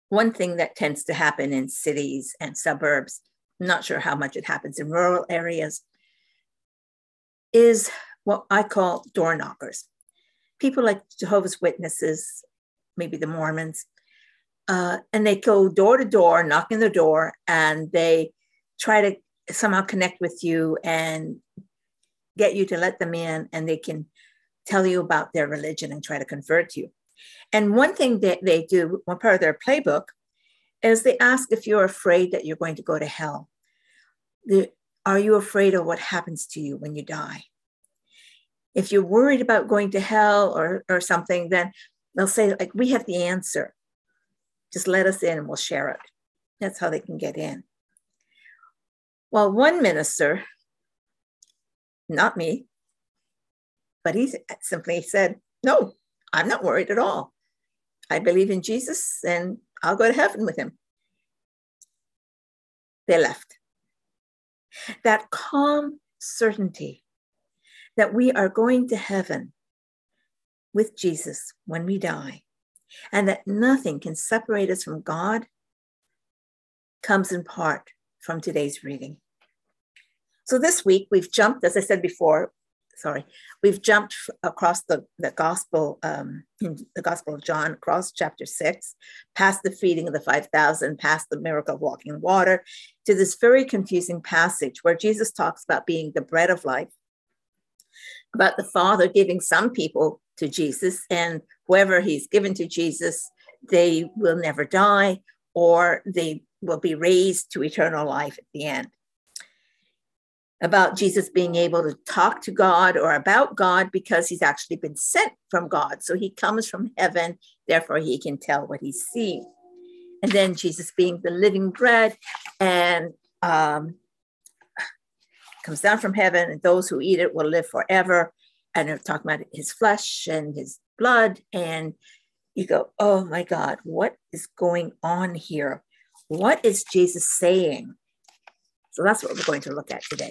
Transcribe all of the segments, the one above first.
one thing that tends to happen in cities and suburbs, I'm not sure how much it happens in rural areas, is what I call door knockers. People like Jehovah's Witnesses, maybe the Mormons, and they go door to door, knocking the door, and they try to somehow connect with you and get you to let them in, and they can tell you about their religion and try to convert you. And one thing that they do, one part of their playbook, is they ask if you're afraid that you're going to go to hell. Are you afraid of what happens to you when you die? If you're worried about going to hell or something, then they'll say, like, we have the answer. Just let us in and we'll share it. That's how they can get in. Well, one minister, not me, but he simply said, no, I'm not worried at all. I believe in Jesus and I'll go to heaven with him. They left. That calm certainty that we are going to heaven with Jesus when we die, and that nothing can separate us from God, comes in part from today's reading. So this week we've jumped, as I said before, we've jumped across the gospel, in the Gospel of John, across chapter 6, past the feeding of the 5,000, past the miracle of walking water, to this very confusing passage where Jesus talks about being the bread of life, about the Father giving some people to Jesus, and whoever he's given to Jesus, they will never die, or they will be raised to eternal life at the end. About Jesus being able to talk to God or about God because he's actually been sent from God. So he comes from heaven, therefore he can tell what he's seeing. And then Jesus being the living bread and comes down from heaven, and those who eat it will live forever. And they're talking about his flesh and his blood. And you go, oh my God, what is going on here? What is Jesus saying? So that's what we're going to look at today.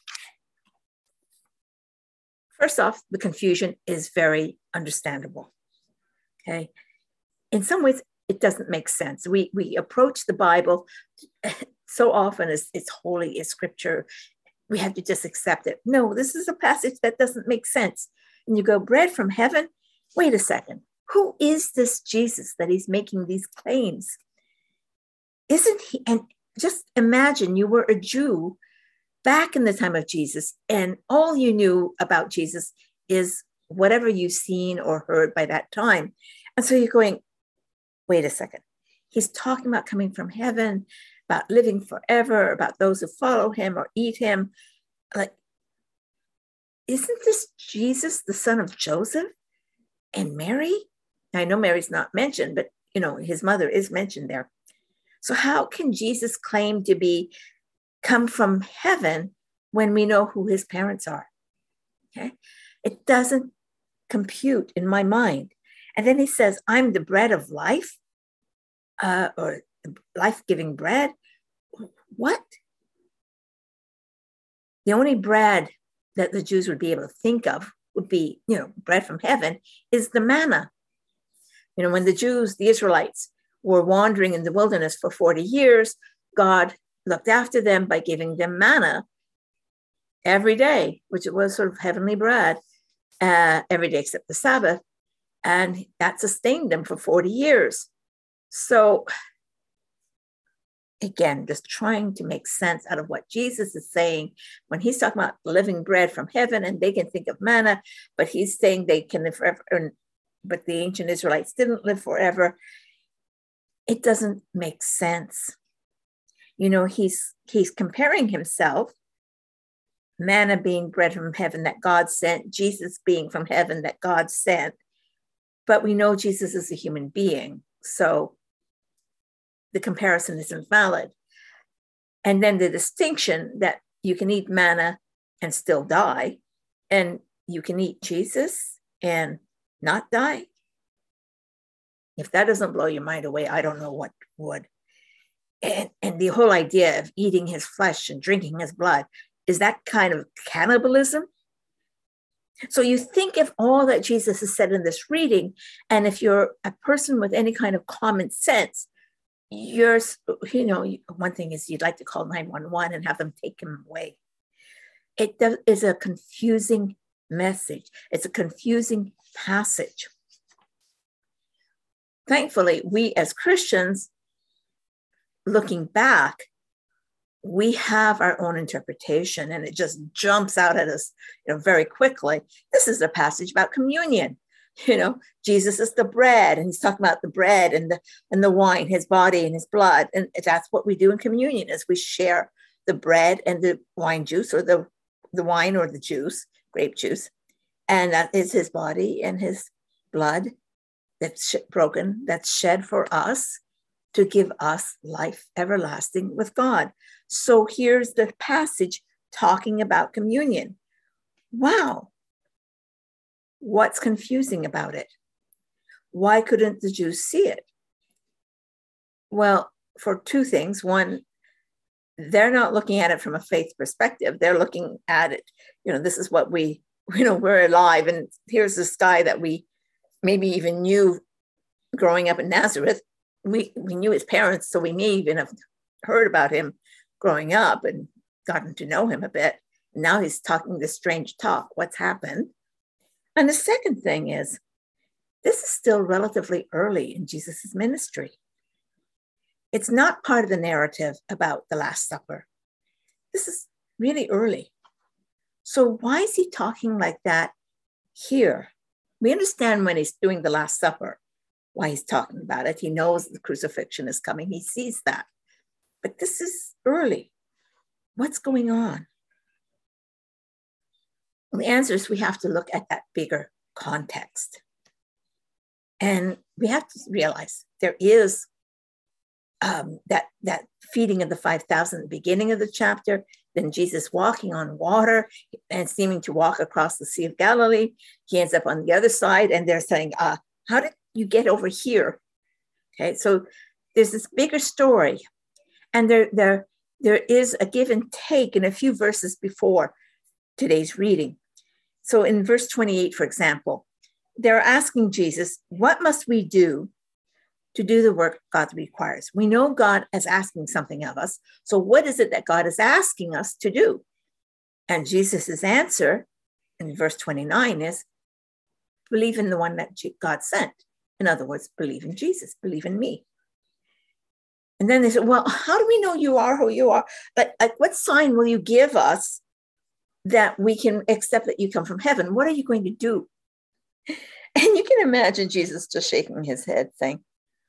First off, the confusion is very understandable. Okay. In some ways, it doesn't make sense. We approach the Bible so often as it's holy, it's scripture. We have to just accept it. No, this is a passage that doesn't make sense. And you go, bread from heaven? Wait a second. Who is this Jesus that he's making these claims? Isn't he? And just imagine you were a Jew back in the time of Jesus, and all you knew about Jesus is whatever you've seen or heard by that time. And so you're going, wait a second. He's talking about coming from heaven, about living forever, about those who follow him or eat him. Like, isn't this Jesus, the son of Joseph and Mary? I know Mary's not mentioned, but his mother is mentioned there. So how can Jesus claim to come from heaven when we know who his parents are? Okay, it doesn't compute in my mind. And then he says, I'm the bread of life, or life-giving bread. What? The only bread that the Jews would be able to think of would be, bread from heaven, is the manna. When the Israelites were wandering in the wilderness for 40 years, God looked after them by giving them manna every day, which it was sort of heavenly bread, every day except the Sabbath. And that sustained them for 40 years. So again, just trying to make sense out of what Jesus is saying when he's talking about living bread from heaven, and they can think of manna, but he's saying they can live forever, but the ancient Israelites didn't live forever. It doesn't make sense. He's comparing himself, manna being bread from heaven that God sent, Jesus being from heaven that God sent. But we know Jesus is a human being, so the comparison isn't valid. And then the distinction that you can eat manna and still die, and you can eat Jesus and not die. If that doesn't blow your mind away, I don't know what would. And the whole idea of eating his flesh and drinking his blood, is that kind of cannibalism? So you think of all that Jesus has said in this reading, and if you're a person with any kind of common sense, one thing is you'd like to call 911 and have them take him away. It is a confusing message. It's a confusing passage. Thankfully, we as Christians, looking back, we have our own interpretation, and it just jumps out at us, very quickly. This is a passage about communion. Jesus is the bread, and he's talking about the bread and the wine, his body and his blood. And that's what we do in communion, is we share the bread and the wine juice, or the wine or the juice, grape juice. And that is his body and his blood that's broken, that's shed for us to give us life everlasting with God. So here's the passage talking about communion. Wow. What's confusing about it? Why couldn't the Jews see it? Well, for two things. One, they're not looking at it from a faith perspective. They're looking at it, this is what we're alive, and here's this guy that we maybe even knew growing up in Nazareth. We knew his parents, so we may even have heard about him growing up and gotten to know him a bit. Now he's talking this strange talk. What's happened? And the second thing is, this is still relatively early in Jesus's ministry. It's not part of the narrative about the Last Supper. This is really early. So why is he talking like that here? We understand when he's doing the Last Supper, why he's talking about it. He knows the crucifixion is coming. He sees that. But this is early. What's going on? The answer is we have to look at that bigger context. And we have to realize there is that feeding of the 5,000 at the beginning of the chapter, then Jesus walking on water and seeming to walk across the Sea of Galilee. He ends up on the other side, and they're saying, how did you get over here? Okay, so there's this bigger story, and there is a give and take in a few verses before today's reading. So in verse 28, for example, they're asking Jesus, what must we do to do the work God requires? We know God is asking something of us. So what is it that God is asking us to do? And Jesus's answer in verse 29 is, believe in the one that God sent. In other words, believe in Jesus, believe in me. And then they said, well, how do we know you are who you are? Like what sign will you give us that we can accept that you come from heaven? What are you going to do? And you can imagine Jesus just shaking his head saying,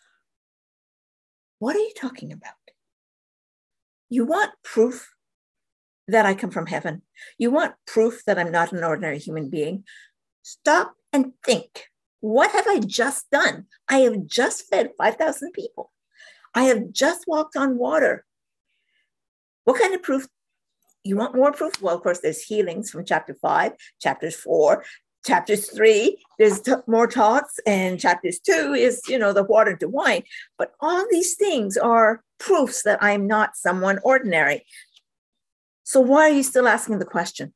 what are you talking about? You want proof that I come from heaven? You want proof that I'm not an ordinary human being? Stop and think. What have I just done? I have just fed 5,000 people. I have just walked on water. What kind of proof? You want more proof? Well, of course, there's healings from chapter 5, chapters 4, chapters 3, there's more talks, and chapters 2 is, the water to wine. But all these things are proofs that I'm not someone ordinary. So why are you still asking the question?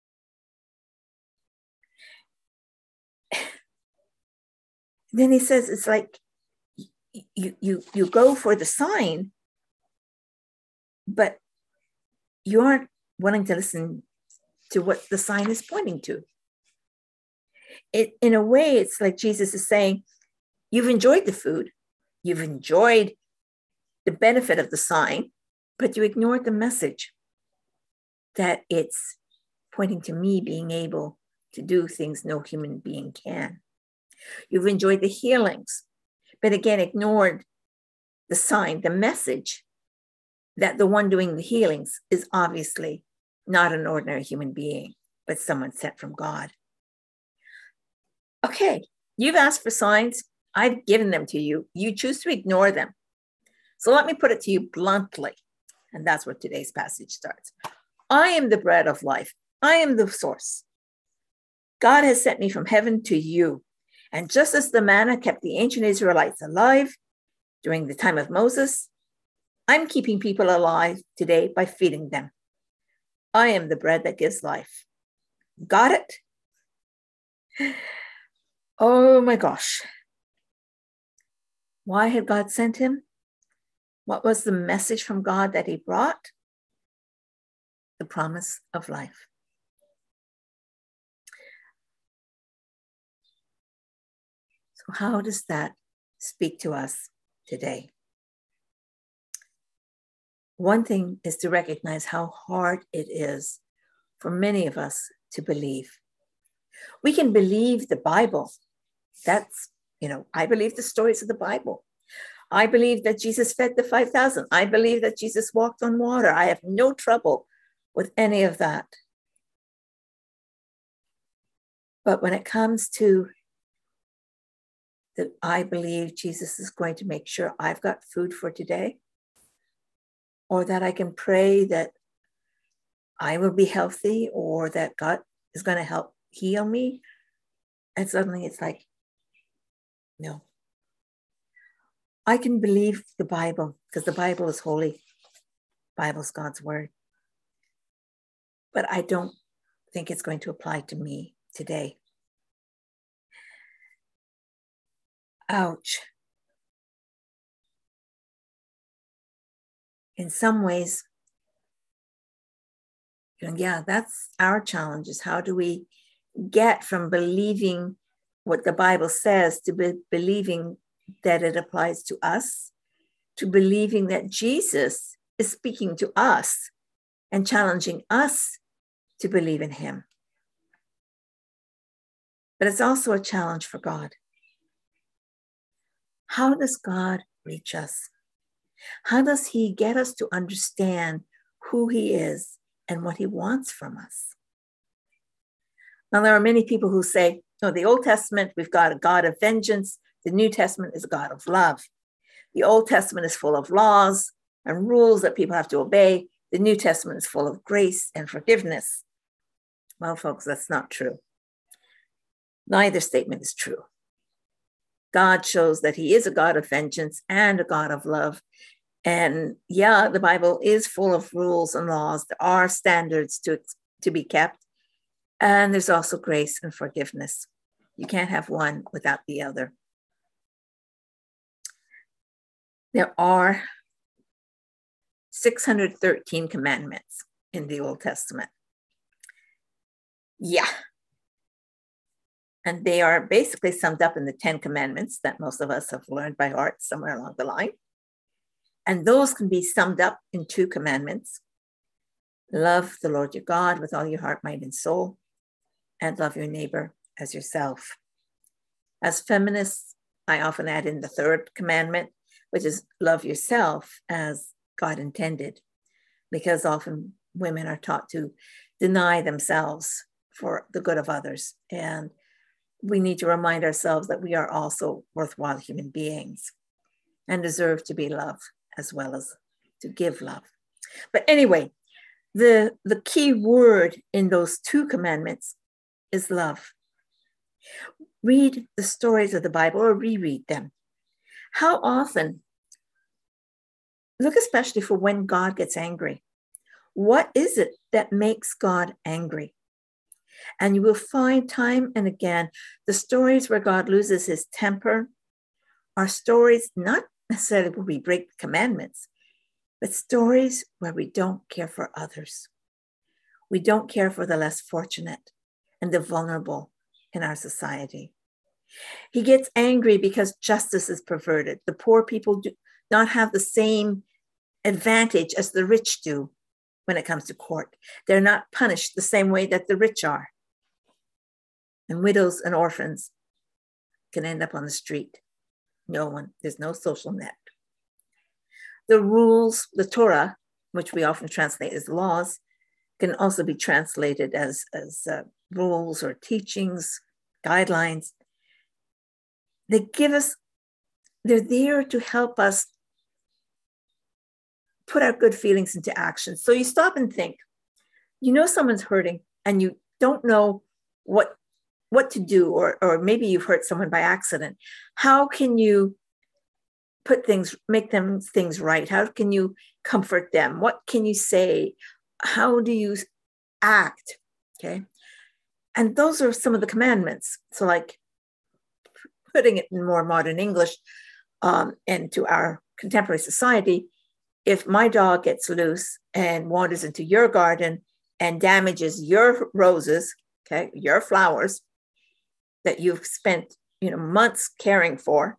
Then he says, it's like you go for the sign, but you aren't willing to listen to what the sign is pointing to. In a way, it's like Jesus is saying, you've enjoyed the food, you've enjoyed the benefit of the sign, but you ignored the message that it's pointing to me being able to do things no human being can. You've enjoyed the healings, but again, ignored the sign, the message that the one doing the healings is obviously not an ordinary human being, but someone sent from God. Okay, you've asked for signs. I've given them to you. You choose to ignore them. So let me put it to you bluntly. And that's where today's passage starts. I am the bread of life. I am the source. God has sent me from heaven to you. And just as the manna kept the ancient Israelites alive during the time of Moses, I'm keeping people alive today by feeding them. I am the bread that gives life. Got it? Oh my gosh. Why had God sent him? What was the message from God that he brought? The promise of life. So how does that speak to us today? One thing is to recognize how hard it is for many of us to believe. We can believe the Bible. That's, I believe the stories of the Bible. I believe that Jesus fed the 5,000. I believe that Jesus walked on water. I have no trouble with any of that. But when it comes to that, I believe Jesus is going to make sure I've got food for today, or that I can pray that I will be healthy, or that God is going to help heal me. And suddenly it's like, no. I can believe the Bible because the Bible is holy. The Bible is God's word. But I don't think it's going to apply to me today. Ouch. In some ways, yeah, that's our challenge, is how do we get from believing what the Bible says to believing that it applies to us, to believing that Jesus is speaking to us and challenging us to believe in him. But it's also a challenge for God. How does God reach us? How does he get us to understand who he is and what he wants from us? Now, there are many people who say, oh, the Old Testament, we've got a God of vengeance. The New Testament is a God of love. The Old Testament is full of laws and rules that people have to obey. The New Testament is full of grace and forgiveness. Well, folks, that's not true. Neither statement is true. God shows that he is a God of vengeance and a God of love. And yeah, the Bible is full of rules and laws. There are standards to be kept. And there's also grace and forgiveness. You can't have one without the other. There are 613 commandments in the Old Testament. Yeah. And they are basically summed up in the 10 commandments that most of us have learned by heart somewhere along the line. And those can be summed up in 2 commandments. Love the Lord your God with all your heart, mind, and soul, and love your neighbor as yourself. As feminists, I often add in the 3rd commandment, which is love yourself as God intended, because often women are taught to deny themselves for the good of others. And we need to remind ourselves that we are also worthwhile human beings and deserve to be loved as well as to give love. But anyway, the key word in those 2 commandments is love. Read the stories of the Bible or reread them. How often, look especially for when God gets angry. What is it that makes God angry? And you will find time and again, the stories where God loses his temper are stories not necessarily where we break the commandments, but stories where we don't care for others. We don't care for the less fortunate and the vulnerable in our society. He gets angry because justice is perverted. The poor people do not have the same advantage as the rich do when it comes to court. They're not punished the same way that the rich are. And widows and orphans can end up on the street. There's no social net. The rules, the Torah, which we often translate as laws, can also be translated as rules or teachings, guidelines. They're there to help us put our good feelings into action. So you stop and think, someone's hurting and you don't know what to do, or maybe you've hurt someone by accident. How can you make them things right? How can you comfort them? What can you say? How do you act? Okay. And those are some of the commandments. So like putting it in more modern English and to our contemporary society, if my dog gets loose and wanders into your garden and damages your roses, okay, your flowers that you've spent, months caring for,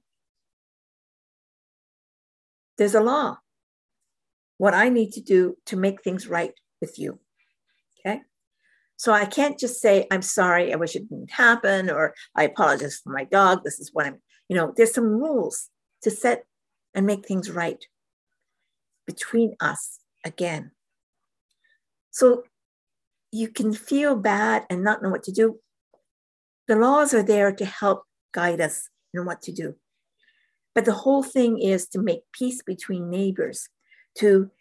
there's a law. What I need to do to make things right with you, okay? So I can't just say, I'm sorry, I wish it didn't happen, or I apologize for my dog. This is what I'm, there's some rules to set and make things right between us again. So you can feel bad and not know what to do. The laws are there to help guide us in what to do. But the whole thing is to make peace between neighbors, to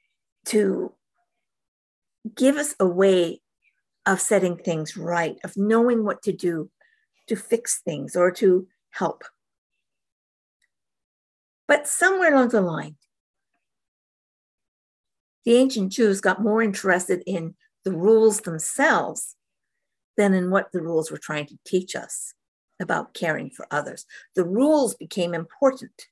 give us a way of setting things right, of knowing what to do to fix things or to help. But somewhere along the line, the ancient Jews got more interested in the rules themselves than in what the rules were trying to teach us about caring for others. The rules became important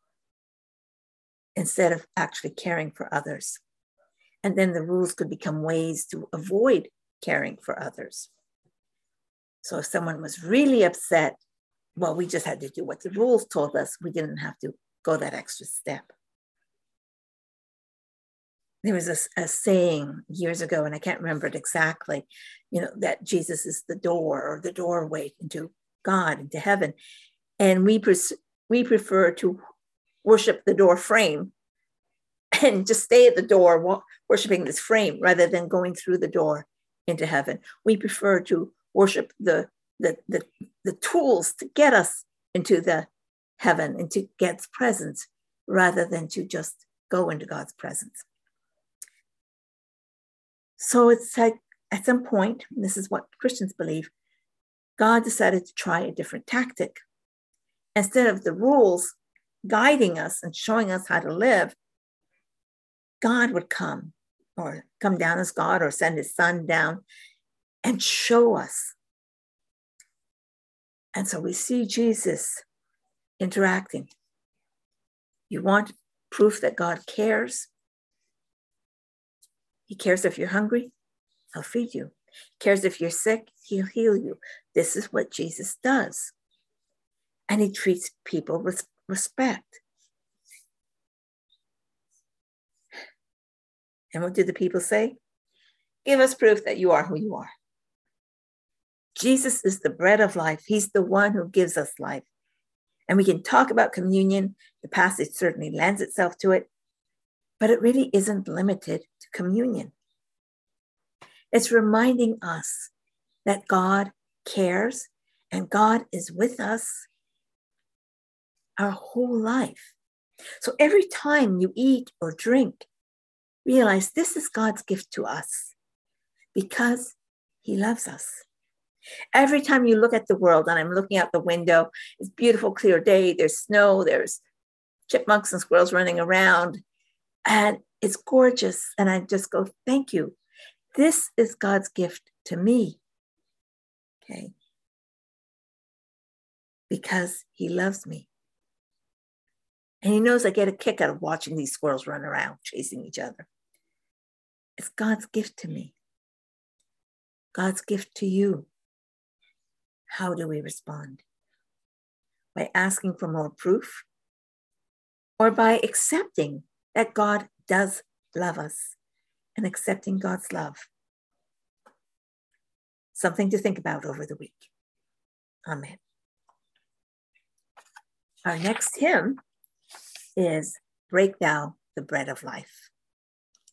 instead of actually caring for others. And then the rules could become ways to avoid caring for others. So if someone was really upset, well, we just had to do what the rules told us. We didn't have to go that extra step. There was a saying years ago, and I can't remember it exactly, that Jesus is the door or the doorway into God, into heaven. And we prefer to worship the door frame and just stay at the door worshiping this frame rather than going through the door into heaven. We prefer to worship the tools to get us into the heaven, into God's presence, rather than to just go into God's presence. So it's like at some point, and this is what Christians believe, God decided to try a different tactic. Instead of the rules guiding us and showing us how to live, God would come, or come down as God, or send his son down and show us. And so we see Jesus interacting. You want proof that God cares? He cares if you're hungry, he'll feed you. He cares if you're sick, he'll heal you. This is what Jesus does. And he treats people with respect. And what do the people say? Give us proof that you are who you are. Jesus is the bread of life. He's the one who gives us life. And we can talk about communion. The passage certainly lends itself to it, but it really isn't limited to communion. It's reminding us that God cares and God is with us our whole life. So every time you eat or drink, realize this is God's gift to us because he loves us. Every time you look at the world, and I'm looking out the window, it's a beautiful, clear day, there's snow, there's chipmunks and squirrels running around, and it's gorgeous. And I just go, thank you. This is God's gift to me, okay? Because he loves me. And he knows I get a kick out of watching these squirrels run around, chasing each other. It's God's gift to me. God's gift to you. How do we respond? By asking for more proof, or by accepting that God does love us and accepting God's love? Something to think about over the week. Amen. Our next hymn is Break Thou the Bread of Life.